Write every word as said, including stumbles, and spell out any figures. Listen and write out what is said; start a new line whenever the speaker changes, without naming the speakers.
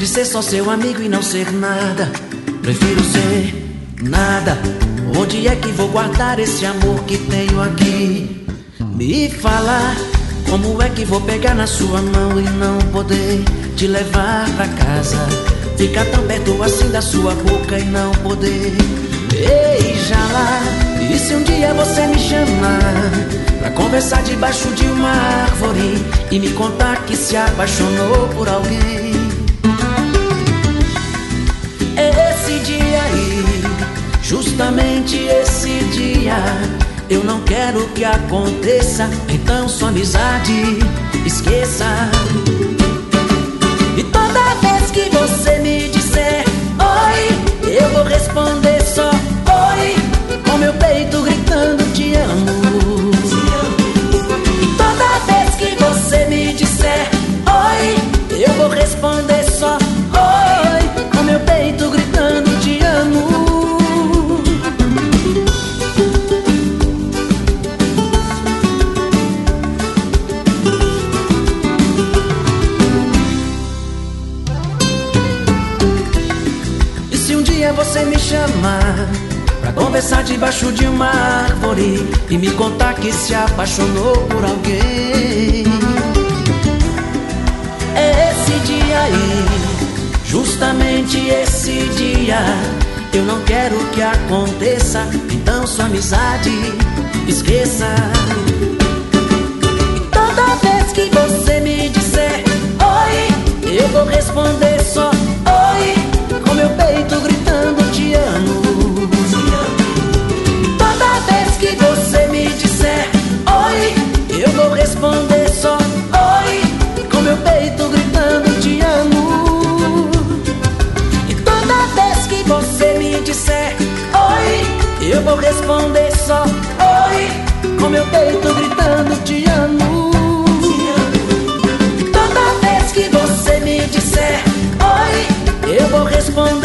Entre ser só seu amigo e não ser nada, prefiro ser nada. Onde é que vou guardar esse amor que tenho aqui? Me fala, como é que vou pegar na sua mão e não poder te levar pra casa? Ficar tão perto assim da sua boca e não poder beijá-la. E se um dia você me chamar pra conversar debaixo de uma árvore e me contar que se apaixonou por alguém, esse dia aí, justamente esse dia, eu não quero que aconteça. Então sua amizade esqueça. E toda vez que você me disser oi, eu vou responder só oi, com meu peito gritando te amo. E toda vez que você me disser oi, eu vou responder só oi, com meu peito gritando te amo. Você me chamar pra conversar debaixo de uma árvore e me contar que se apaixonou por alguém, esse dia aí, justamente esse dia, eu não quero que aconteça. Então sua amizade esqueça. E toda vez que você me disser oi, eu vou responder só oi, com meu peito gritando te amo. Toda vez que você me disser oi, eu vou responder só oi, com meu peito gritando te amo. E toda vez que você me disser oi, eu vou responder só oi, com meu peito gritando te amo. E toda vez que você me disser oi, eu vou responder